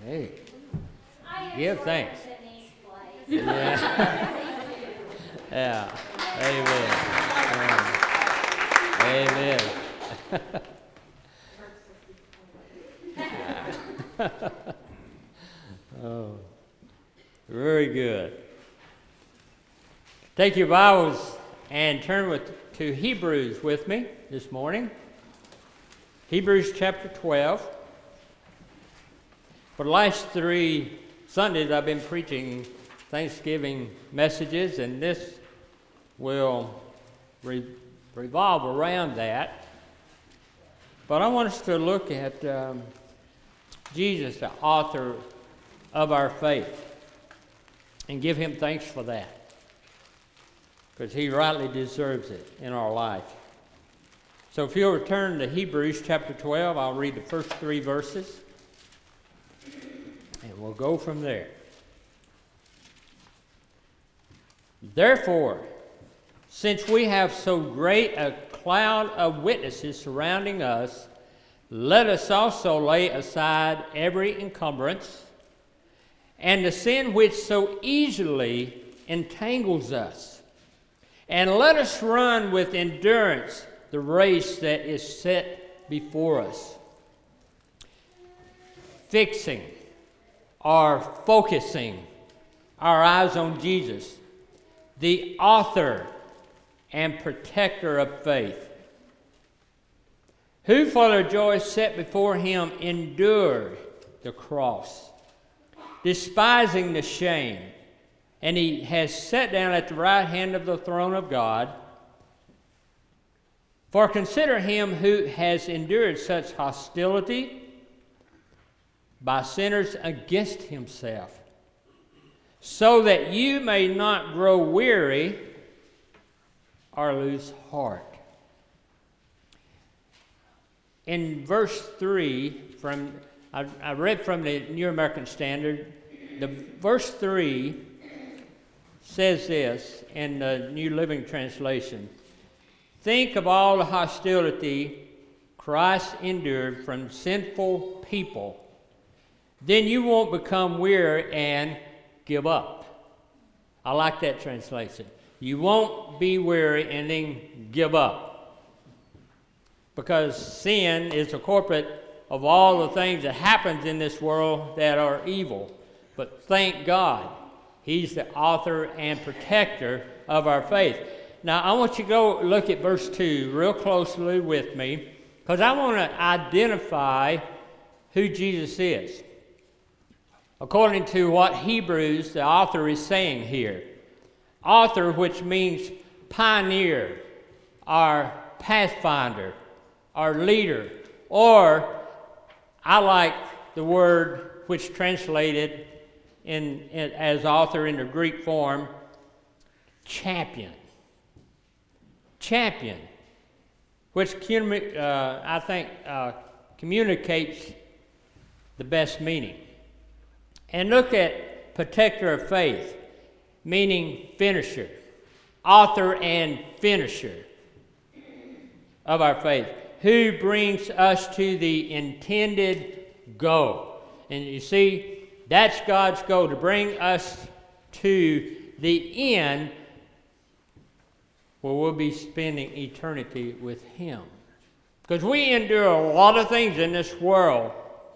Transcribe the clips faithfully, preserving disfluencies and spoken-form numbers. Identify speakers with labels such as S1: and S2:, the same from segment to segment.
S1: Hey, give thanks. Yeah. Yeah. Amen. Amen. Oh, very good. Take your Bibles and turn with, to Hebrews with me this morning. Hebrews chapter twelve. For the last three Sundays I've been preaching Thanksgiving messages, and this will re- revolve around that. But I want us to look at um, Jesus, the author of our faith, and give him thanks for that, because he rightly deserves it in our life. So if you'll return to Hebrews chapter twelve, I'll read the first three verses, and we'll go from there. Therefore, since we have so great a cloud of witnesses surrounding us, let us also lay aside every encumbrance and the sin which so easily entangles us, and let us run with endurance the race that is set before us, fixing or focusing our eyes on Jesus, the author and protector of faith, who for the joy set before him endured the cross, despising the shame, and he has sat down at the right hand of the throne of God. For consider him who has endured such hostility by sinners against himself, so that you may not grow weary or lose heart. In verse three, from I, I read from the New American Standard, the verse three says this in the New Living Translation: think of all the hostility Christ endured from sinful people. Then you won't become weary and give up. I like that translation. You won't be weary and then give up. Because sin is the corporate of all the things that happens in this world that are evil. But thank God, he's the author and protector of our faith. Now, I want you to go look at verse two real closely with me, because I want to identify who Jesus is, according to what Hebrews, the author, is saying here. Author, which means pioneer, or pathfinder, or leader, or I like the word which translated in, in as author in the Greek form, champion. Champion, which uh, I think uh, communicates the best meaning. And look at protector of faith, meaning finisher, author and finisher of our faith, who brings us to the intended goal. And you see, that's God's goal, to bring us to the end where we'll be spending eternity with him. Because we endure a lot of things in this world.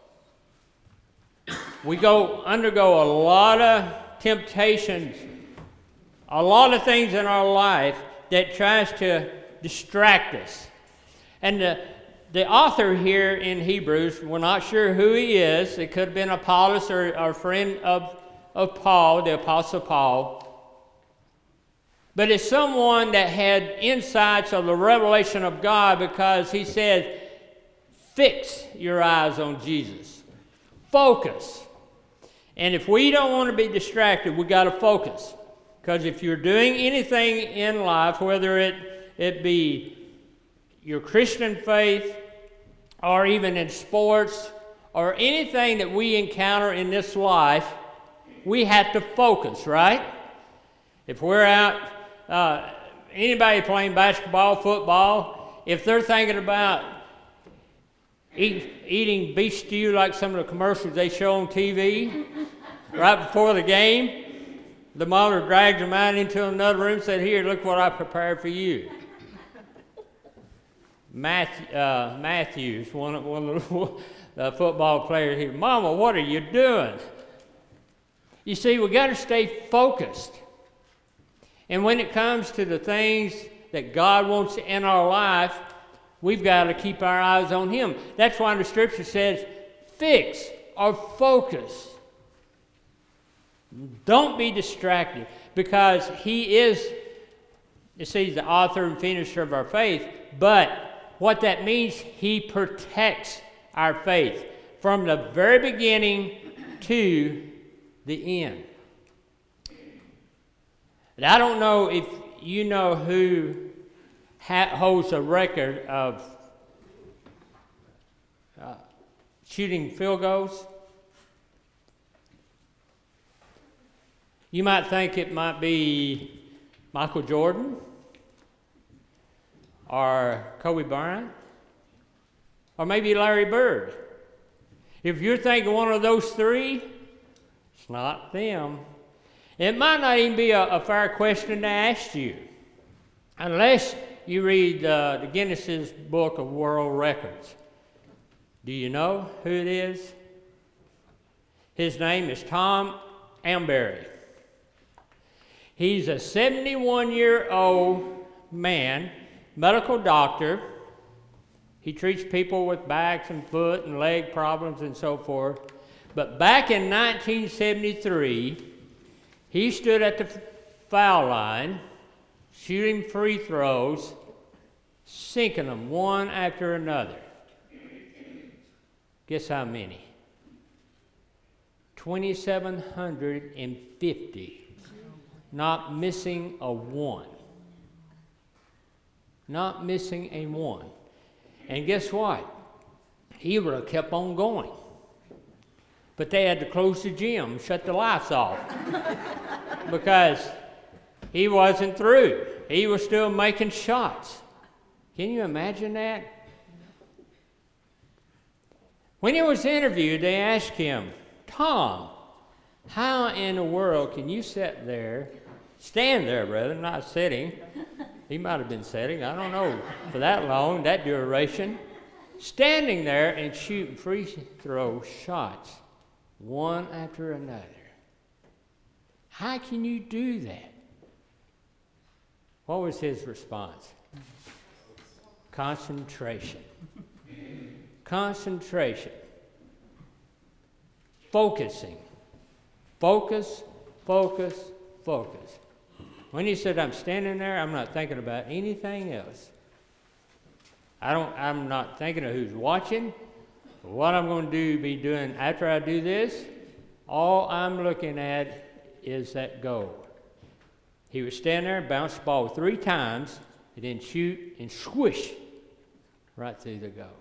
S1: We go undergo a lot of temptations, a lot of things in our life that tries to distract us. And the, the author here in Hebrews, we're not sure who he is. It could have been Apollos or a friend of, of Paul, the Apostle Paul. But it's someone that had insights of the revelation of God, because he said, fix your eyes on Jesus. Focus. And if we don't want to be distracted, we got to focus. Because if you're doing anything in life, whether it, it be your Christian faith, or even in sports, or anything that we encounter in this life, we have to focus, right? If we're out, uh, anybody playing basketball, football, if they're thinking about eat, eating beef stew like some of the commercials they show on T V right before the game. The mother dragged them out into another room and said, "Here, look what I prepared for you." Matthew, uh, Matthews, one, one of the uh, football players here, "Mama, what are you doing?" You see, we got to stay focused. And when it comes to the things that God wants in our life, we've got to keep our eyes on Him. That's why the Scripture says, fix or focus. Don't be distracted, because He is, you see, He's the author and finisher of our faith, but what that means, He protects our faith from the very beginning to the end. And I don't know if you know who ha- holds a record of uh, shooting field goals. You might think it might be Michael Jordan or Kobe Bryant or maybe Larry Bird. If you're thinking one of those three, it's not them. It might not even be a, a fair question to ask you, unless you read uh, the Guinness's Book of World Records. Do you know who it is? His name is Tom Amberry. He's a seventy-one-year-old man, medical doctor. He treats people with backs and foot and leg problems and so forth. But back in nineteen seventy-three, he stood at the foul line, shooting free throws, sinking them one after another. Guess how many? two thousand seven hundred fifty. Not missing a one. Not missing a one. And guess what? He would have kept on going. But they had to close the gym, shut the lights off, because he wasn't through. He was still making shots. Can you imagine that? When he was interviewed, they asked him, "Tom, how in the world can you sit there, stand there rather, not sitting," he might have been sitting, I don't know, for that long, that duration, standing there and shooting free throw shots one after another? How can you do that? What was his response? Concentration. Concentration. Focusing. Focus, focus, focus. When he said, "I'm standing there, I'm not thinking about anything else. I don't, I'm not thinking of who's watching, what I'm going to do, be doing after I do this. All I'm looking at is that goal." He would stand there and bounce the ball three times, and then shoot and swish right through the goal.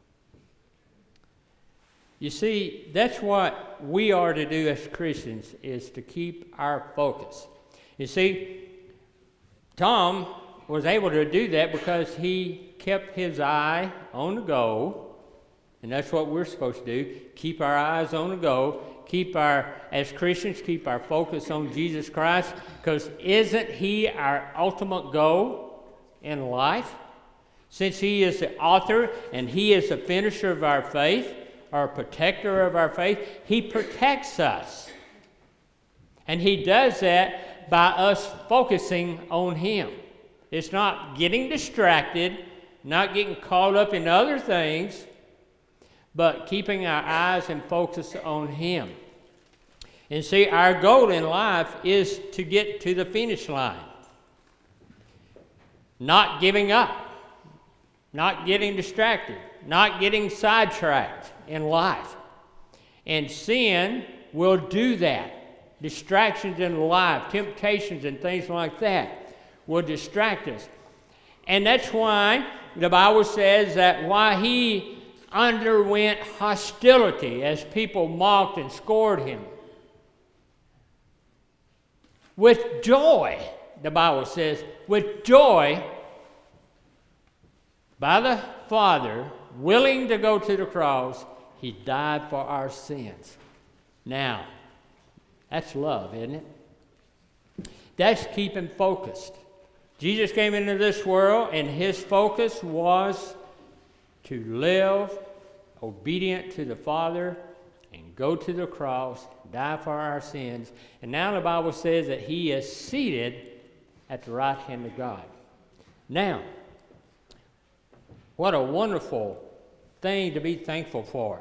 S1: You see, that's what we are to do as Christians, is to keep our focus. You see, Tom was able to do that because he kept his eye on the goal, and that's what we're supposed to do, keep our eyes on the goal, keep our, as Christians, keep our focus on Jesus Christ, because isn't He our ultimate goal in life? Since He is the author and He is the finisher of our faith, or protector of our faith, He protects us. And He does that by us focusing on Him. It's not getting distracted, not getting caught up in other things, but keeping our eyes and focus on Him. And see, our goal in life is to get to the finish line. Not giving up, not getting distracted, not getting sidetracked in life. And sin will do that. Distractions in life, temptations and things like that will distract us. And that's why the Bible says that while He underwent hostility as people mocked and scorned Him, with joy, the Bible says, with joy, by the Father, willing to go to the cross, he died for our sins. Now, that's love, isn't it? That's keeping focused. Jesus came into this world, and his focus was to live obedient to the Father and go to the cross, die for our sins. And now the Bible says that he is seated at the right hand of God. Now, what a wonderful thing to be thankful for.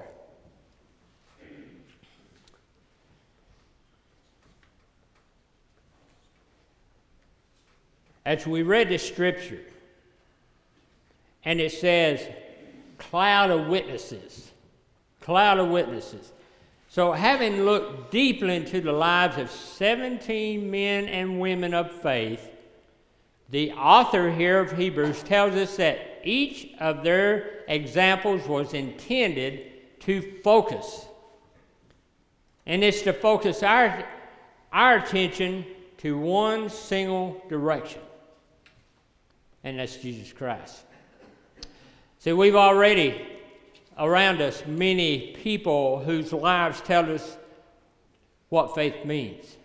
S1: As we read the scripture, and it says, cloud of witnesses, cloud of witnesses. So having looked deeply into the lives of seventeen men and women of faith, the author here of Hebrews tells us that each of their examples was intended to focus. And it's to focus our, our attention to one single direction. And that's Jesus Christ. See, we've already around us many people whose lives tell us what faith means.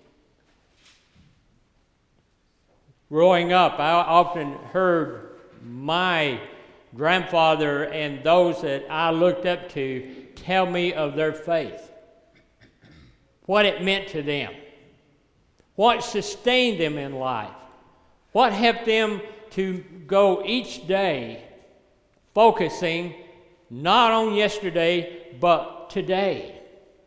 S1: Growing up, I often heard my grandfather and those that I looked up to tell me of their faith, what it meant to them, what sustained them in life, what helped them to go each day focusing not on yesterday, but today.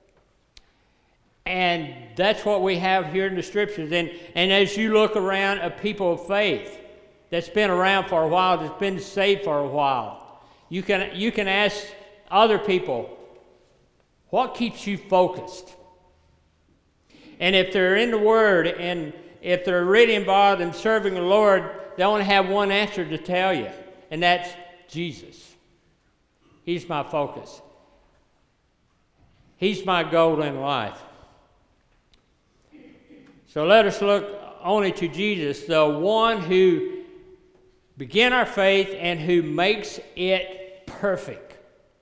S1: And that's what we have here in the scriptures. And, and as you look around a people of faith that's been around for a while, that's been saved for a while, you can, you can ask other people, what keeps you focused? And if they're in the Word and if they're really involved in serving the Lord, they only have one answer to tell you, and that's Jesus. He's my focus. He's my goal in life. So let us look only to Jesus, the one who began our faith and who makes it perfect.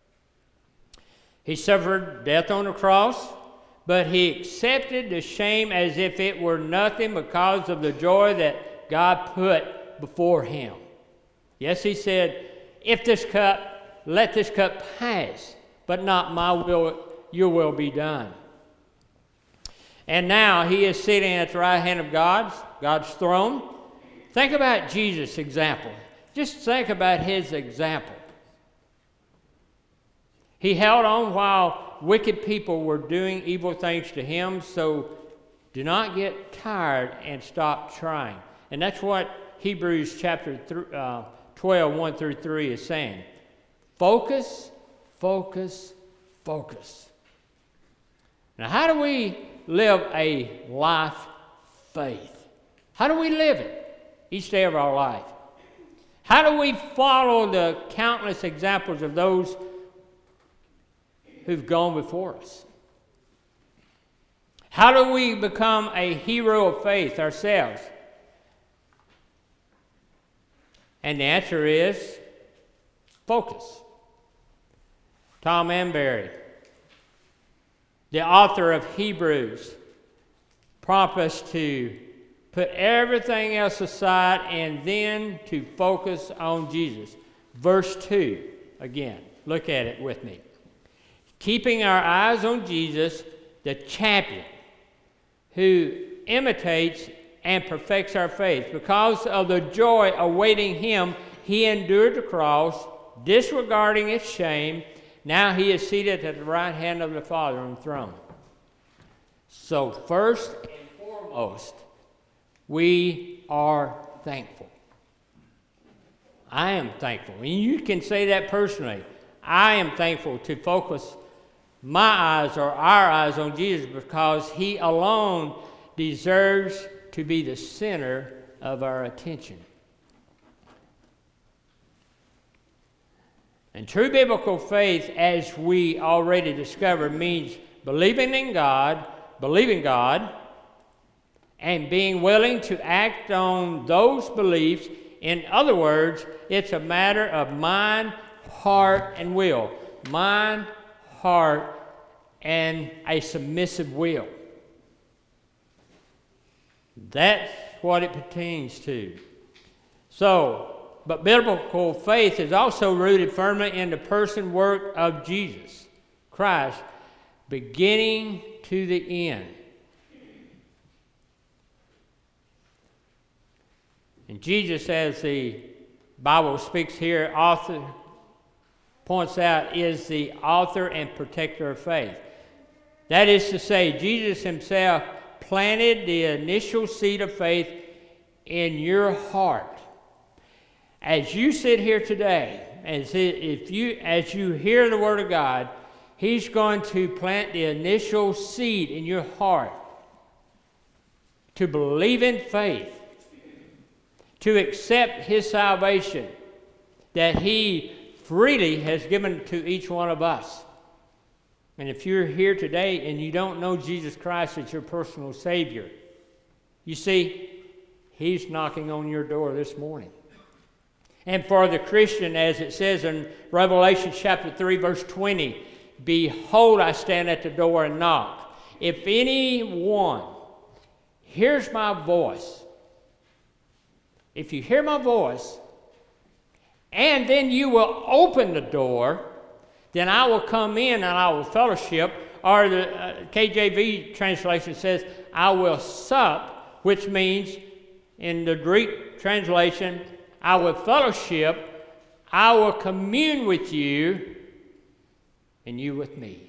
S1: He suffered death on the cross, but he accepted the shame as if it were nothing because of the joy that God put before him. Yes, he said, if this cup, let this cup pass, but not my will, your will be done. And now he is sitting at the right hand of God's, God's throne. Think about Jesus' example. Just think about his example. He held on while wicked people were doing evil things to him, so do not get tired and stop trying. And that's what Hebrews chapter twelve, one through three is saying. Focus, focus, focus. Now, how do we live a life faith? How do we live it each day of our life? How do we follow the countless examples of those who've gone before us? How do we become a hero of faith ourselves? And the answer is focus. Tom Embury, the author of Hebrews, prompts us to put everything else aside and then to focus on Jesus. Verse two, again, look at it with me. Keeping our eyes on Jesus, the champion, who imitates and perfects our faith. Because of the joy awaiting him, he endured the cross, disregarding its shame. Now he is seated at the right hand of the Father on the throne. So first and foremost, we are thankful. I am thankful. And you can say that personally. I am thankful to focus my eyes or our eyes on Jesus because he alone deserves to be the center of our attention. And true biblical faith, as we already discovered, means believing in God, believing God, and being willing to act on those beliefs. In other words, it's a matter of mind heart, and will. Mind, heart, and a submissive will. That's what it pertains to. So, but biblical faith is also rooted firmly in the person, work of Jesus Christ, beginning to the end. And Jesus, as the Bible speaks here, author points out, is the author and protector of faith. That is to say, Jesus himself planted the initial seed of faith in your heart. As you sit here today, as if you as you hear the Word of God, He's going to plant the initial seed in your heart to believe in faith, to accept His salvation that He freely has given to each one of us. And if you're here today and you don't know Jesus Christ as your personal Savior, you see, He's knocking on your door this morning. And for the Christian, as it says in Revelation chapter three, verse twenty, behold, I stand at the door and knock. If anyone hears my voice, if you hear my voice, and then you will open the door, then I will come in and I will fellowship. Or the uh, K J V translation says, I will sup, which means in the Greek translation, I will fellowship, I will commune with you, and you with me.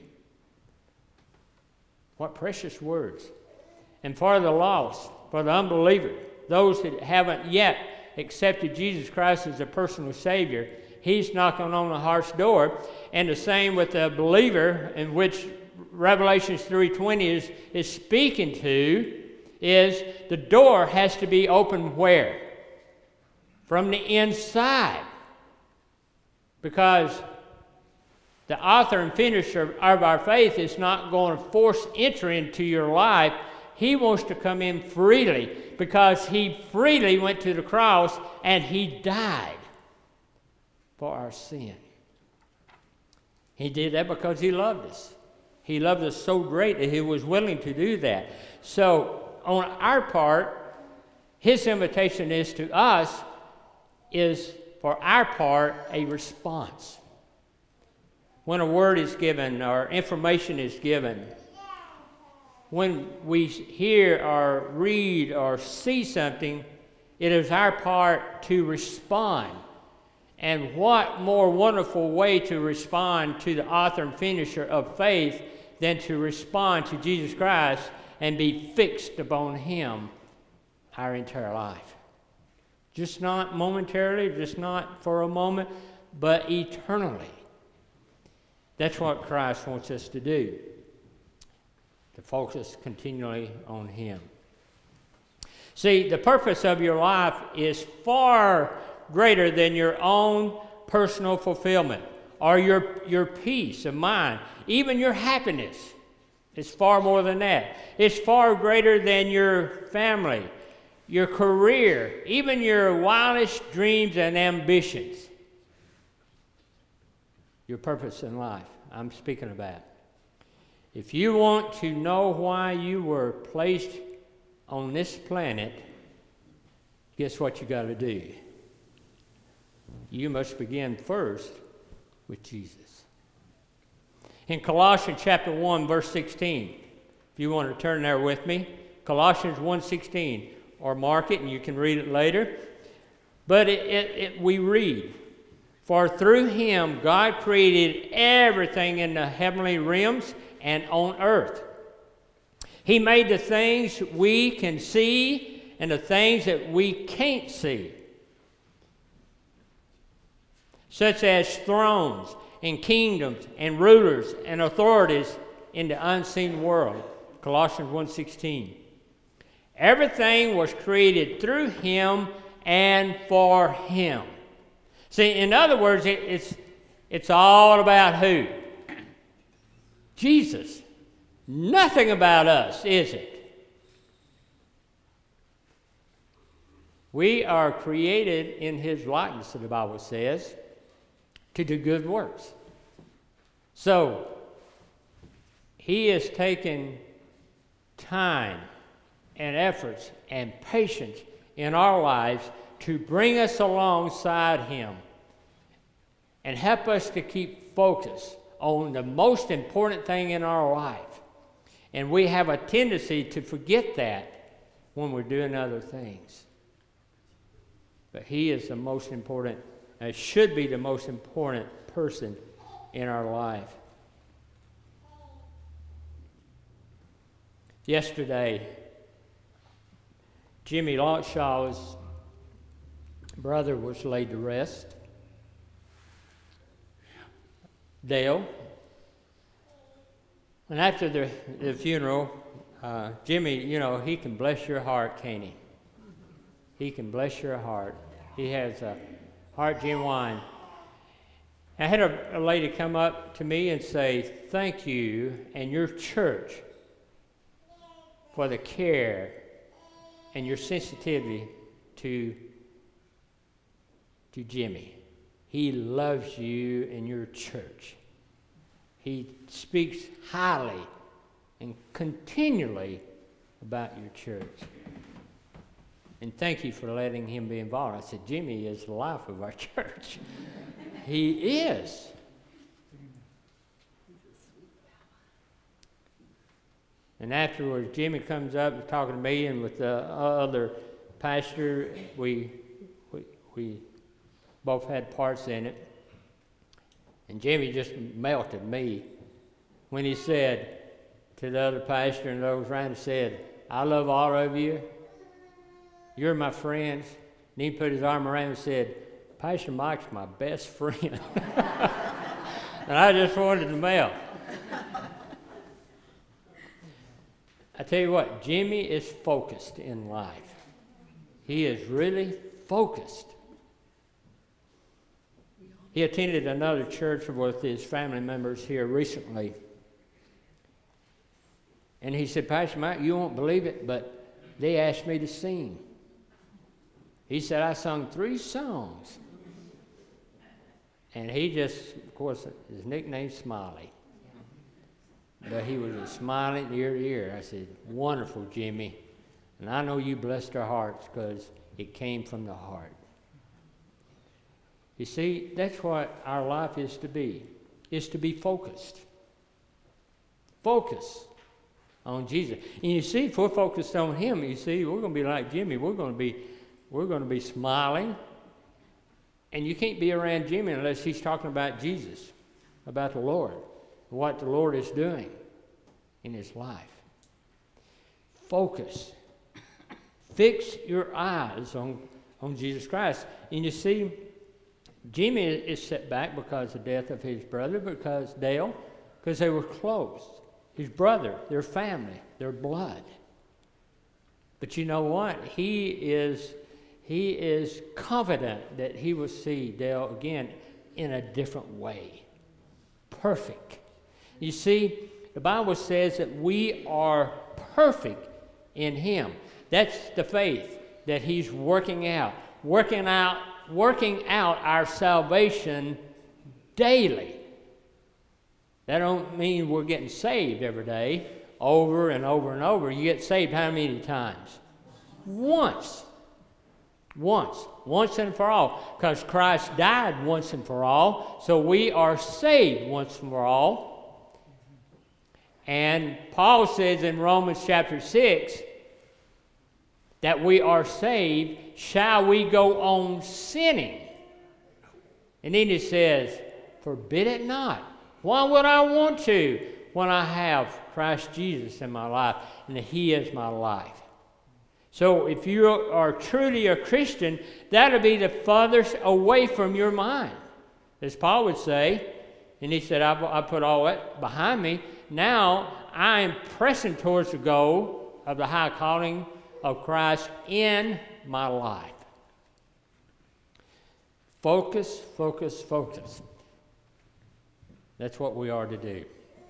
S1: What precious words. And for the lost, for the unbeliever, those that haven't yet accepted Jesus Christ as their personal Savior, He's knocking on the heart's door. And the same with the believer, in which Revelation three twenty is, is speaking to, is the door has to be opened where? From the inside. Because the author and finisher of our faith is not going to force entry into your life. He wants to come in freely, because He freely went to the cross and He died for our sin. He did that because He loved us. He loved us so great that He was willing to do that. So on our part, His invitation is to us is for our part a response. When a word is given or information is given, when we hear or read or see something, it is our part to respond. And what more wonderful way to respond to the author and finisher of faith than to respond to Jesus Christ and be fixed upon Him our entire life. Just not momentarily, just not for a moment, but eternally. That's what Christ wants us to do, to focus continually on Him. See, the purpose of your life is far greater than your own personal fulfillment or your, your peace of mind, even your happiness. It's far more than that. It's far greater than your family, your career, even your wildest dreams and ambitions. Your purpose in life, I'm speaking about. If you want to know why you were placed on this planet, guess what you got to do? You must begin first with Jesus. In Colossians chapter one, verse sixteen, if you want to turn there with me, Colossians one sixteen, or mark it and you can read it later. But it, it, it, we read, for through Him God created everything in the heavenly realms and on earth. He made the things we can see and the things that we can't see, such as thrones and kingdoms and rulers and authorities in the unseen world. Colossians one sixteen. Everything was created through Him and for Him. See, in other words, it, it's, it's all about who? Jesus. Nothing about us, is it? We are created in His likeness, the Bible says. to do good works. So, he has taken time and efforts and patience in our lives to bring us alongside him and help us to keep focused on the most important thing in our life. And we have a tendency to forget that when we're doing other things. But he is the most important, and should be the most important person in our life. Yesterday, Jimmy Longshaw's brother was laid to rest. Dale. And after the, the funeral, uh, Jimmy, you know, he can bless your heart, can't he? He can bless your heart. He has a heart genuine. I had a, a lady come up to me and say, thank you and your church for the care and your sensitivity to, to Jimmy. He loves you and your church. He speaks highly and continually about your church. And thank you for letting him be involved. I said, Jimmy is the life of our church. He is. And afterwards, Jimmy comes up and talking to me and with the other pastor. We, we, we both had parts in it. And Jimmy just melted me when he said to the other pastor and those around, he said, I love all of you. You're my friends. And he put his arm around and said, Pastor Mike's my best friend. And I just wanted to melt. I tell you what, Jimmy is focused in life. He is really focused. He attended another church with his family members here recently. And he said, Pastor Mike, you won't believe it, but they asked me to sing. He said, I sung three songs. And he just, of course, his nickname's Smiley. But he was smiling ear to ear. I said, wonderful, Jimmy. And I know you blessed our hearts because it came from the heart. You see, that's what our life is to be, is to be focused. Focus on Jesus. And you see, if we're focused on him, you see, we're going to be like Jimmy. We're going to be, we're going to be smiling. And you can't be around Jimmy unless he's talking about Jesus, about the Lord, what the Lord is doing in his life. Focus. Fix your eyes on, on Jesus Christ. And you see, Jimmy is set back because of the death of his brother, because Dale, because they were close. His brother, their family, their blood. But you know what? He is he is confident that he will see Dale again in a different way. Perfect. You see, the Bible says that we are perfect in him. That's the faith that he's working out, working out, working out our salvation daily. That don't mean we're getting saved every day, over and over and over. You get saved how many times? Once. Once. Once and for all. Because Christ died once and for all, so we are saved once and for all. And Paul says in Romans chapter six that we are saved, shall we go on sinning? And then he says, forbid it not. Why would I want to when I have Christ Jesus in my life and that he is my life? So if you are truly a Christian, that'll be the farthest away from your mind. As Paul would say, and he said, I, I put all that behind me. Now I am pressing towards the goal of the high calling of Christ in my life. Focus, focus, focus. That's what we are to do.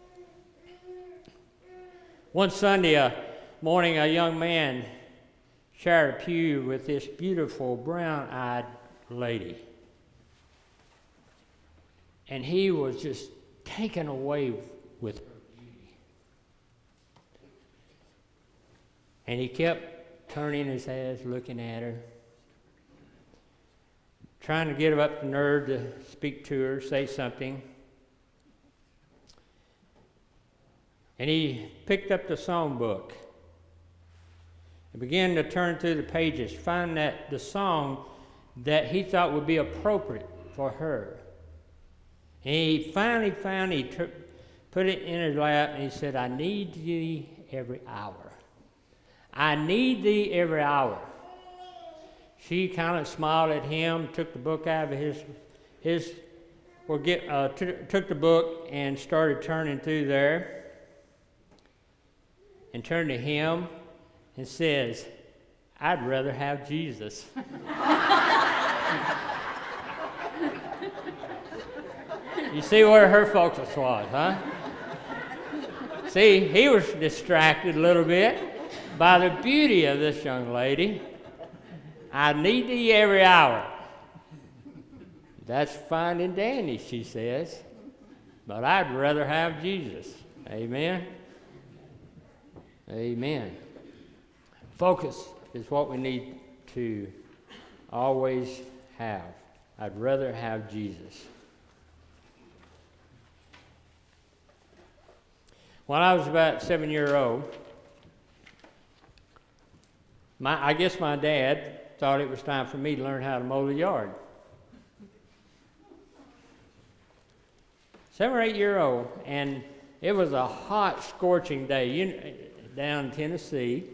S1: One Sunday uh, morning, a young man shared a pew with this beautiful brown-eyed lady. And he was just taken away with her beauty. And he kept turning his head, looking at her, trying to get up the nerve to speak to her, say something. And he picked up the song book and began to turn through the pages, find that the song that he thought would be appropriate for her. And he finally found, he took, put it in his lap, and he said, I need thee every hour. I need thee every hour. She kind of smiled at him, took the book out of his, his or get, uh, t- took the book and started turning through there, and turned to him and says, I'd rather have Jesus. You see where her focus was, huh? See, he was distracted a little bit by the beauty of this young lady. I need thee every hour. That's fine and dandy, she says, but I'd rather have Jesus. Amen? Amen. Focus is what we need to always have. I'd rather have Jesus. When I was about seven years old, my, I guess my dad thought it was time for me to learn how to mow the yard. Seven or eight years old, and it was a hot, scorching day you, down in Tennessee.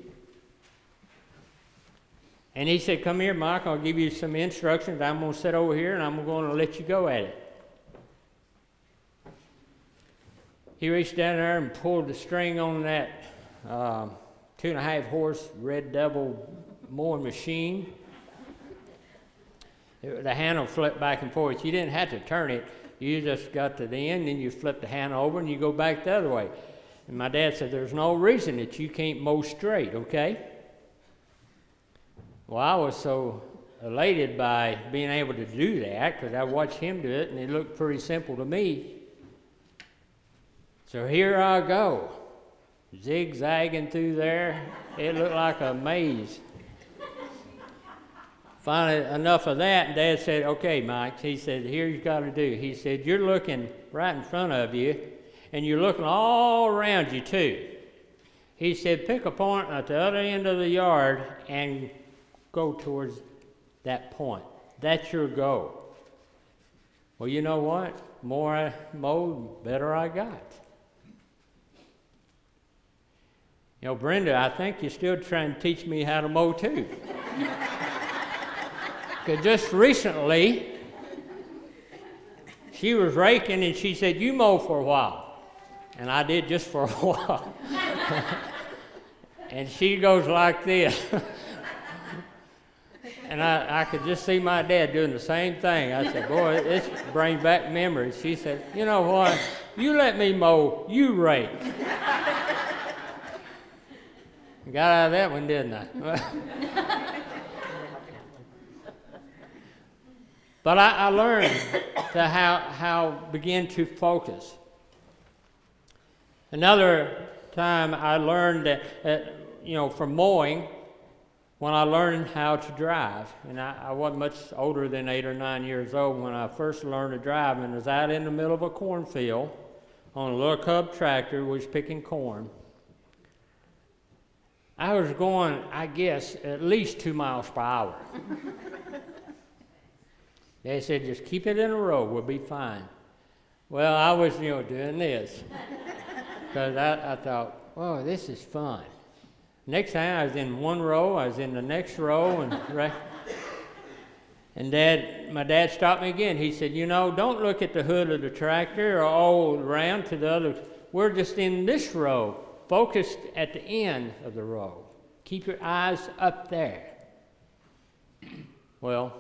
S1: And he said, come here, Mike, I'll give you some instructions. I'm going to sit over here, and I'm going to let you go at it. He reached down there and pulled the string on that uh, two and a half horse Red Devil mowing machine. It, the handle flipped back and forth. You didn't have to turn it. You just got to the end, and you flip the handle over, and you go back the other way. And my dad said, there's no reason that you can't mow straight, okay? Well, I was so elated by being able to do that because I watched him do it, and it looked pretty simple to me. So here I go, zigzagging through there. It looked like a maze. Finally, enough of that, and Dad said, okay, Mike, he said, here you got to do. He said, you're looking right in front of you, and you're looking all around you, too. He said, pick a point at the other end of the yard and go towards that point. That's your goal. Well, you know what? The more I mowed, the better I got. You know, Brenda, I think you're still trying to teach me how to mow, too. Because just recently, she was raking, and she said, you mow for a while. And I did just for a while. And she goes like this. And I, I could just see my dad doing the same thing. I said, boy, this brings back memories. She said, you know what? You let me mow, you rake. Got out of that one, didn't I? But I, I learned to how, how begin to focus. Another time I learned that, uh, you know, from mowing, when I learned how to drive. And I, I wasn't much older than eight or nine years old when I first learned to drive, and was out in the middle of a cornfield on a little Cub tractor, was picking corn. I was going, I guess, at least two miles per hour. They said, just keep it in a row, we'll be fine. Well, I was, you know, doing this. Because I, I thought, oh, this is fun. Next time I was in one row, I was in the next row, and right. And Dad, my dad stopped me again. He said, you know, don't look at the hood of the tractor or all around to the other. We're just in this row, focused at the end of the row. Keep your eyes up there. Well,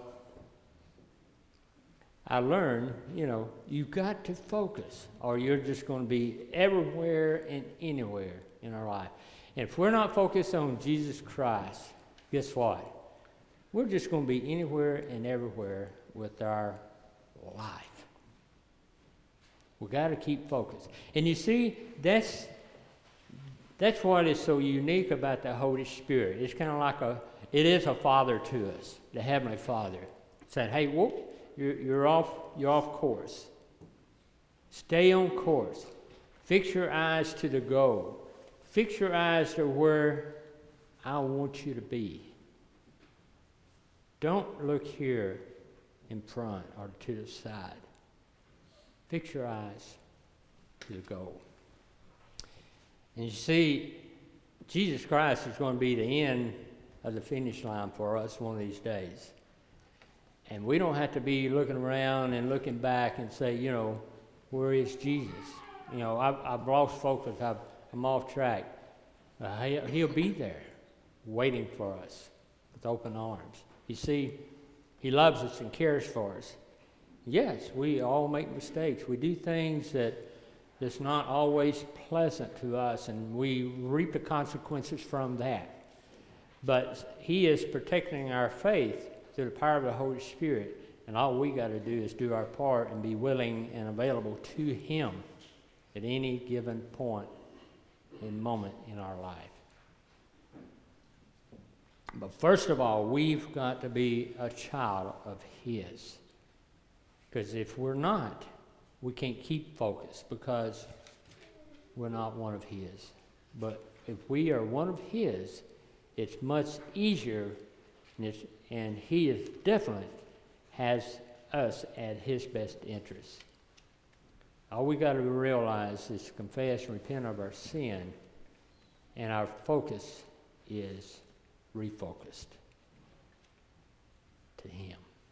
S1: I learned, you know, you've got to focus, or you're just going to be everywhere and anywhere in our life. And if we're not focused on Jesus Christ, guess what? We're just going to be anywhere and everywhere with our life. We got to keep focused. And you see, that's that's what is so unique about the Holy Spirit. It's kind of like a, it is a father to us, the Heavenly Father. Said, hey, whoop, you're, you're off, you're off course. Stay on course. Fix your eyes to the goal. Fix your eyes to where I want you to be. Don't look here in front or to the side. Fix your eyes to the goal. And you see, Jesus Christ is going to be the end of the finish line for us one of these days. And we don't have to be looking around and looking back and say, you know, where is Jesus? You know, I've, I've lost focus. I've, I'm off track. Uh, he'll, he'll be there waiting for us with open arms. You see, he loves us and cares for us. Yes, we all make mistakes. We do things that that's not always pleasant to us, and we reap the consequences from that. But he is protecting our faith through the power of the Holy Spirit, and all we got to do is do our part and be willing and available to him at any given point and moment in our life. But first of all, we've got to be a child of his. Because if we're not, we can't keep focused because we're not one of his. But if we are one of his, it's much easier, and, it's, and he is definitely has us at his best interest. All we got to realize is confess and repent of our sin, and our focus is refocused to him.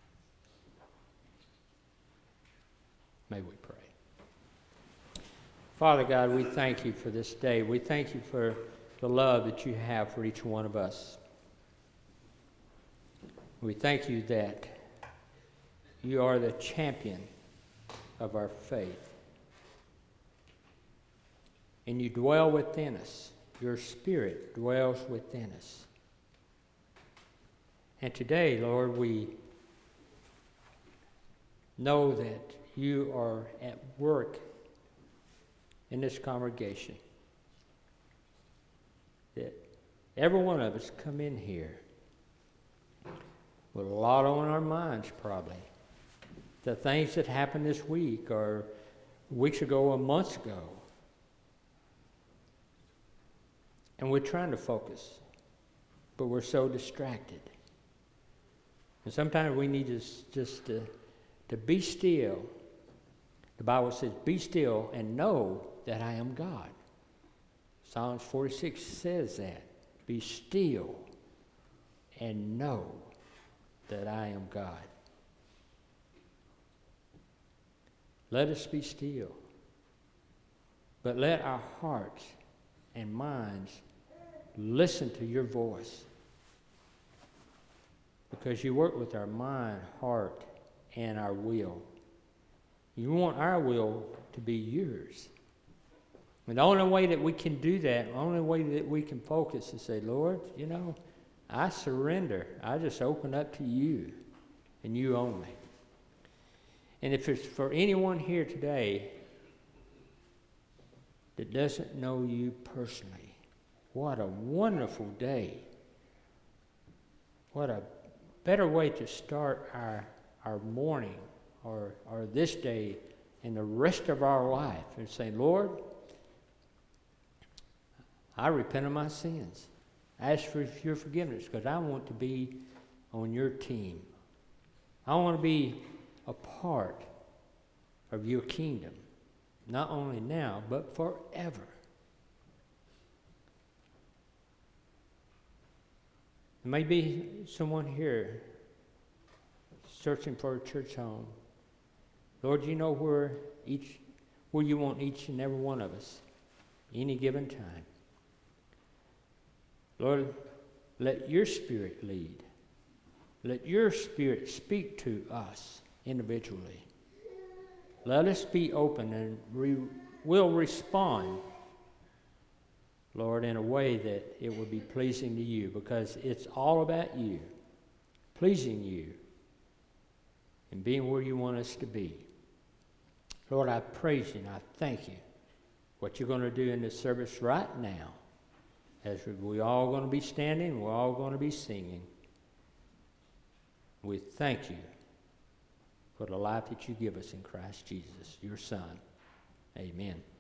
S1: May we pray. Father God, we thank you for this day. We thank you for the love that you have for each one of us. We thank you that you are the champion of our faith. And you dwell within us. Your Spirit dwells within us. And today, Lord, we know that you are at work in this congregation. That every one of us come in here with a lot on our minds, probably. The things that happened this week or weeks ago or months ago. And we're trying to focus, but we're so distracted. And sometimes we need to just to, to be still. The Bible says, be still and know that I am God. Psalms forty-six says that. Be still and know that I am God. Let us be still. But let our hearts and minds listen to your voice. Because you work with our mind, heart, and our will. You want our will to be yours. And the only way that we can do that, the only way that we can focus is say, Lord, you know, I surrender. I just open up to you and you only. And if it's for anyone here today that doesn't know you personally, what a wonderful day. What a better way to start our, our morning or, or this day and the rest of our life and say, Lord, I repent of my sins. Ask for your forgiveness because I want to be on your team. I want to be a part of your kingdom, not only now, but forever. There may be someone here searching for a church home. Lord, you know where each, where you want each and every one of us, any given time. Lord, let your Spirit lead. Let your Spirit speak to us individually. Let us be open and we will respond, Lord, in a way that it will be pleasing to you because it's all about you, pleasing you, and being where you want us to be. Lord, I praise you and I thank you what you're going to do in this service right now. As we're all going to be standing, we're all going to be singing. We thank you for the life that you give us in Christ Jesus, your Son. Amen.